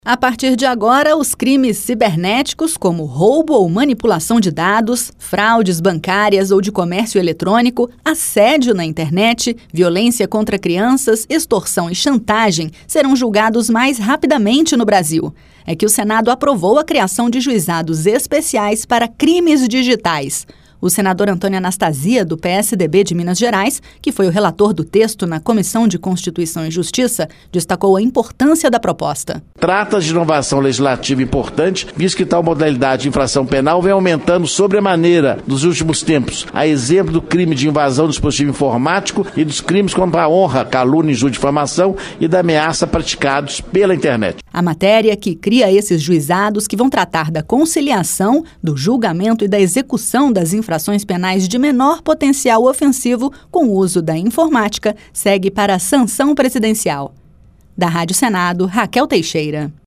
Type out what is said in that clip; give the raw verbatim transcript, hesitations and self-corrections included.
A partir de agora, os crimes cibernéticos, como roubo ou manipulação de dados, fraudes bancárias ou de comércio eletrônico, assédio na internet, violência contra crianças, extorsão e chantagem, serão julgados mais rapidamente no Brasil. É que o Senado aprovou a criação de juizados especiais para crimes digitais. O senador Antônio Anastasia, do P S D B de Minas Gerais, que foi o relator do texto na Comissão de Constituição e Justiça, destacou a importância da proposta. Trata-se de inovação legislativa importante, visto que tal modalidade de infração penal vem aumentando sobremaneira nos últimos tempos, a exemplo do crime de invasão do dispositivo informático e dos crimes contra a honra, calúnia, injúria e difamação e da ameaça praticados pela internet. A matéria que cria esses juizados que vão tratar da conciliação, do julgamento e da execução das infrações infrações penais de menor potencial ofensivo com o uso da informática segue para a sanção presidencial. Da Rádio Senado, Raquel Teixeira.